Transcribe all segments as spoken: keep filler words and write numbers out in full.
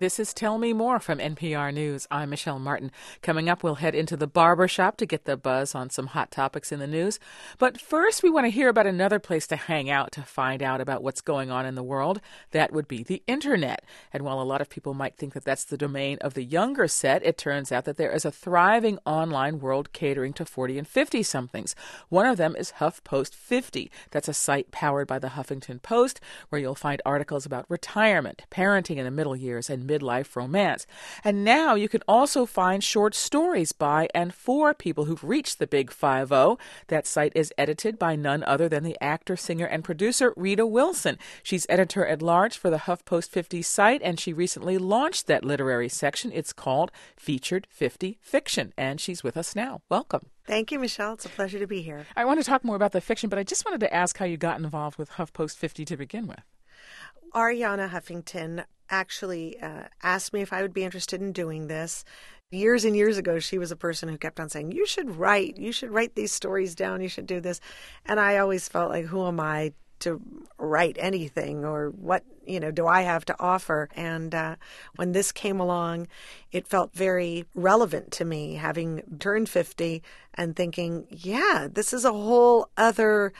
This is Tell Me More from N P R News. I'm Michelle Martin. Coming up, we'll head into the barber shop to get the buzz on some hot topics in the news. But first, we want to hear about another place to hang out to find out about what's going on in the world. That would be the Internet. And while a lot of people might think that that's the domain of the younger set, it turns out that there is a thriving online world catering to forty and fifty-somethings. One of them is HuffPost fifty. That's a site powered by the Huffington Post, where you'll find articles about retirement, parenting in the middle years, and midlife romance. And now you can also find short stories by and for people who've reached the big five oh. That site is edited by none other than the actor, singer, and producer Rita Wilson. She's editor-at-large for the HuffPost fifty site, and she recently launched that literary section. It's called Featured fifty Fiction, and she's with us now. Welcome. Thank you, Michelle. It's a pleasure to be here. I want to talk more about the fiction, but I just wanted to ask how you got involved with HuffPost fifty to begin with. Arianna Huffington actually uh, asked me if I would be interested in doing this. Years and years ago, she was a person who kept on saying, you should write, you should write these stories down, you should do this. And I always felt like, who am I to write anything, or what, you know, do I have to offer? And uh, when this came along, it felt very relevant to me, having turned fifty and thinking, yeah, this is a whole other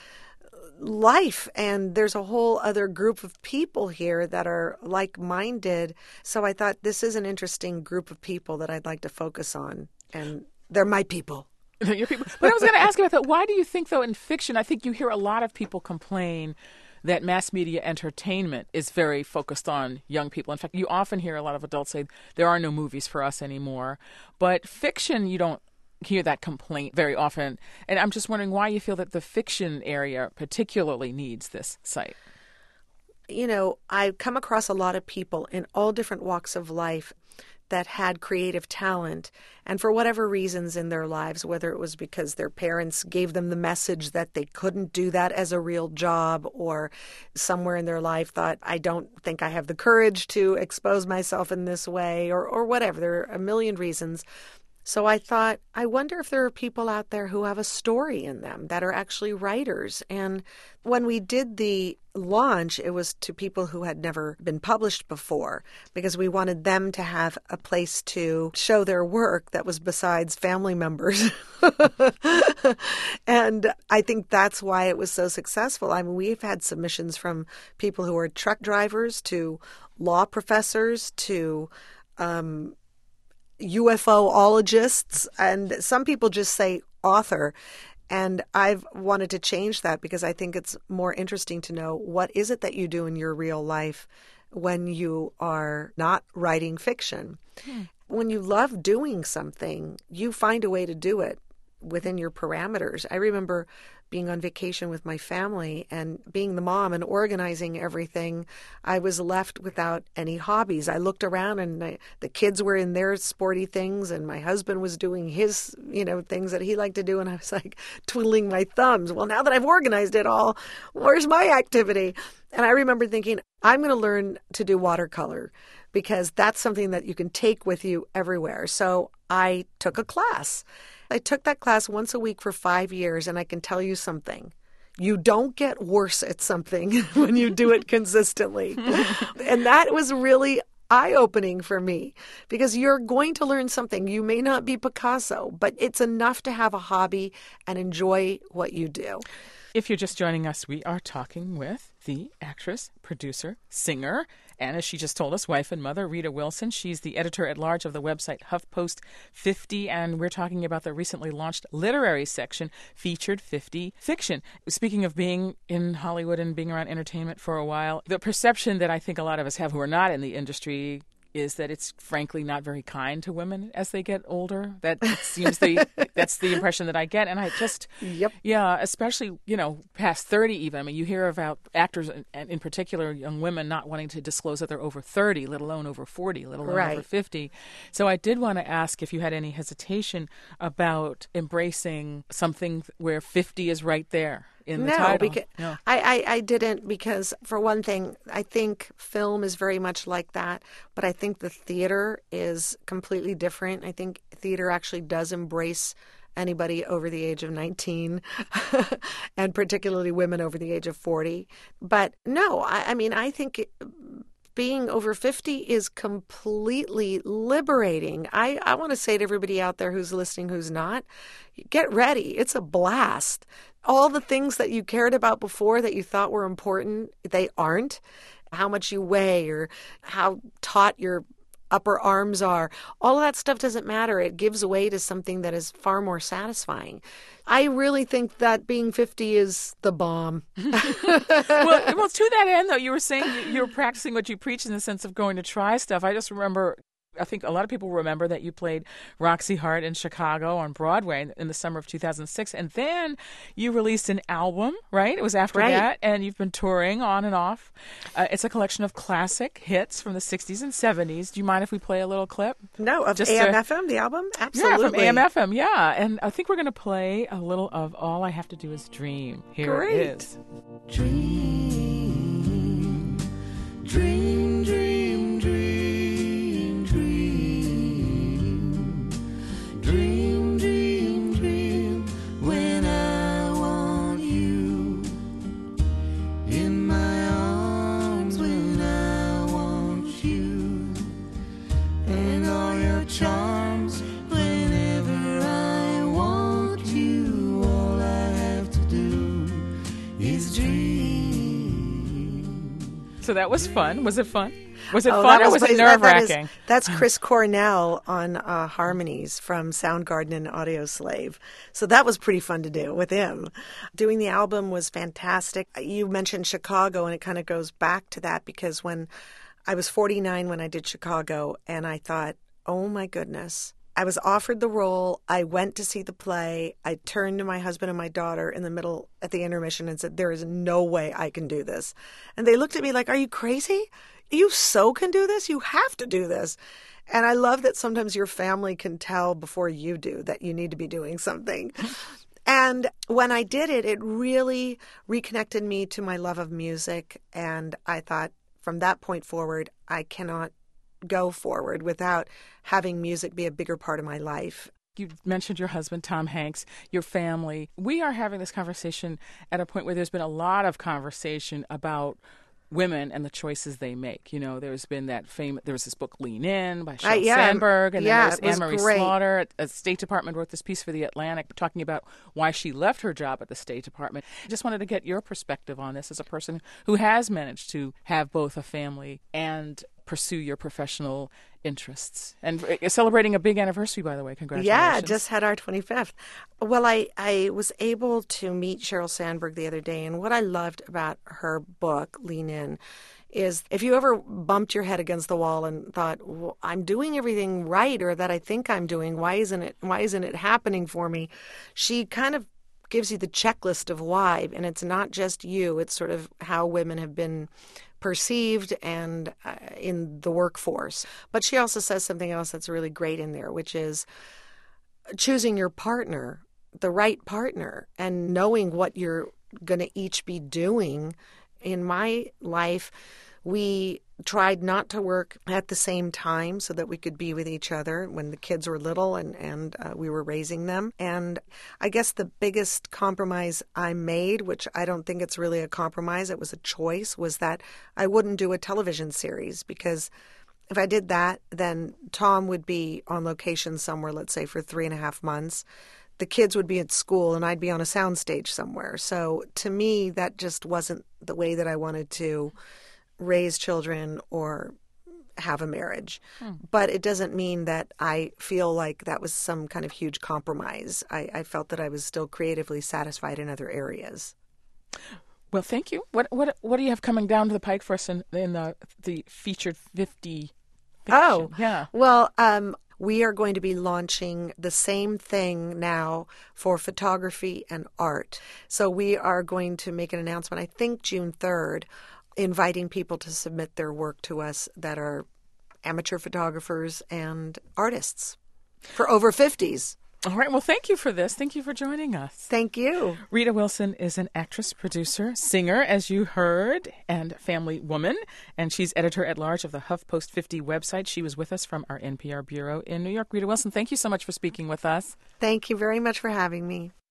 life, and there's a whole other group of people here that are like-minded. So I thought this is an interesting group of people that I'd like to focus on, and they're my people. Your people. But I was going to ask you about that. Why do you think, though, in fiction, I think you hear a lot of people complain that mass media entertainment is very focused on young people. In fact, you often hear a lot of adults say there are no movies for us anymore. But fiction, you don't hear that complaint very often. And I'm just wondering why you feel that the fiction area particularly needs this site. You know, I've come across a lot of people in all different walks of life that had creative talent, and for whatever reasons in their lives, whether it was because their parents gave them the message that they couldn't do that as a real job, or somewhere in their life thought, I don't think I have the courage to expose myself in this way, or, or whatever. There are a million reasons. So I thought, I wonder if there are people out there who have a story in them that are actually writers. And when we did the launch, it was to people who had never been published before, because we wanted them to have a place to show their work that was besides family members. And I think that's why it was so successful. I mean, we've had submissions from people who are truck drivers to law professors to um U F O-ologists, and some people just say author. And I've wanted to change that because I think it's more interesting to know what is it that you do in your real life when you are not writing fiction. Hmm. When you love doing something, you find a way to do it within your parameters. I remember being on vacation with my family and being the mom and organizing everything. I was left without any hobbies. I looked around and I, the kids were in their sporty things, and my husband was doing his, you know, things that he liked to do. And I was like twiddling my thumbs. Well, now that I've organized it all, where's my activity? And I remember thinking, I'm going to learn to do watercolor, because that's something that you can take with you everywhere. So I took a class. I took that class once a week for five years, and I can tell you something. You don't get worse at something when you do it consistently. And that was really eye-opening for me, because you're going to learn something. You may not be Picasso, but it's enough to have a hobby and enjoy what you do. If you're just joining us, we are talking with the actress, producer, singer, and as she just told us, wife and mother, Rita Wilson. She's the editor-at-large of the website HuffPost fifty, and we're talking about the recently launched literary section, Featured fifty Fiction. Speaking of being in Hollywood and being around entertainment for a while, the perception that I think a lot of us have who are not in the industry is that it's frankly not very kind to women as they get older. That seems the that's the impression that I get. And I just, yep. yeah, especially, you know, past thirty even. I mean, you hear about actors, and in particular young women, not wanting to disclose that they're over thirty, let alone over forty, let alone right. over fifty. So I did want to ask if you had any hesitation about embracing something where fifty is right there. In the no, title. because no. I, I, I didn't, because for one thing, I think film is very much like that, but I think the theater is completely different. I think theater actually does embrace anybody over the age of nineteen, and particularly women over the age of forty. But no, I, I mean, I think being over fifty is completely liberating. I, I want to say to everybody out there who's listening, who's not, get ready. It's a blast. All the things that you cared about before that you thought were important, they aren't. How much you weigh or how taut your upper arms are, all of that stuff doesn't matter. It gives way to something that is far more satisfying. I really think that being fifty is the bomb. well, well, to that end, though, you were saying you, you were practicing what you preach in the sense of going to try stuff. I just remember, I think a lot of people remember that you played Roxy Hart in Chicago on Broadway in the summer of two thousand six. And then you released an album, right? It was after right. that. And you've been touring on and off. Uh, it's a collection of classic hits from the sixties and seventies. Do you mind if we play a little clip? No, of Just A M to, F M, the album? Absolutely. Yeah, from A M F M, yeah. And I think we're going to play a little of All I Have to Do Is Dream. Here Great. it is. Dream, dream, dream, dream, dream, dream, dream, dream, when I want you in my arms, when I want you, and all your charms, whenever I want you, all I have to do is dream. So that was fun. Was it fun? Was it Oh, fun that or was it that- that is- nerve-wracking? That's Chris Cornell on uh, harmonies from Soundgarden and Audio Slave. So that was pretty fun to do with him. Doing the album was fantastic. You mentioned Chicago, and it kind of goes back to that because when I was forty-nine when I did Chicago, and I thought, oh my goodness. I was offered the role. I went to see the play. I turned to my husband and my daughter in the middle at the intermission and said, there is no way I can do this. And they looked at me like, are you crazy? You so can do this? You have to do this. And I love that sometimes your family can tell before you do that you need to be doing something. And when I did it, it really reconnected me to my love of music. And I thought from that point forward, I cannot go forward without having music be a bigger part of my life. You mentioned your husband, Tom Hanks, your family. We are having this conversation at a point where there's been a lot of conversation about women and the choices they make. You know, there's been that famous, there was this book, Lean In, by Sheryl Uh, yeah, Sandberg, and yeah, then it there's was Anne-Marie great. Slaughter. A State Department wrote this piece for The Atlantic talking about why she left her job at the State Department. I just wanted to get your perspective on this as a person who has managed to have both a family and pursue your professional interests. And uh, celebrating a big anniversary, by the way. Congratulations. Yeah, just had our twenty-fifth. Well, I, I was able to meet Sheryl Sandberg the other day, and what I loved about her book, Lean In, is if you ever bumped your head against the wall and thought, well, I'm doing everything right, or that I think I'm doing, why isn't it why isn't it happening for me? She kind of gives you the checklist of why, and it's not just you, it's sort of how women have been perceived and uh, in the workforce. But she also says something else that's really great in there, which is choosing your partner, the right partner, and knowing what you're going to each be doing. In my life, we tried not to work at the same time so that we could be with each other when the kids were little and, and uh, we were raising them. And I guess the biggest compromise I made, which I don't think it's really a compromise, it was a choice, was that I wouldn't do a television series because if I did that, then Tom would be on location somewhere, let's say for three and a half months. The kids would be at school and I'd be on a soundstage somewhere. So to me, that just wasn't the way that I wanted to raise children or have a marriage. Hmm. But it doesn't mean that I feel like that was some kind of huge compromise. I, I felt that I was still creatively satisfied in other areas. Well, thank you. What what what do you have coming down to the pike for us in, in the the featured fifty fiction? Oh, yeah. Well, um, we are going to be launching the same thing now for photography and art. So we are going to make an announcement, I think June third, inviting people to submit their work to us that are amateur photographers and artists for over fifties. All right. Well, thank you for this. Thank you for joining us. Thank you. Rita Wilson is an actress, producer, singer, as you heard, and family woman. And she's editor-at-large of the HuffPost fifty website. She was with us from our N P R bureau in New York. Rita Wilson, thank you so much for speaking with us. Thank you very much for having me.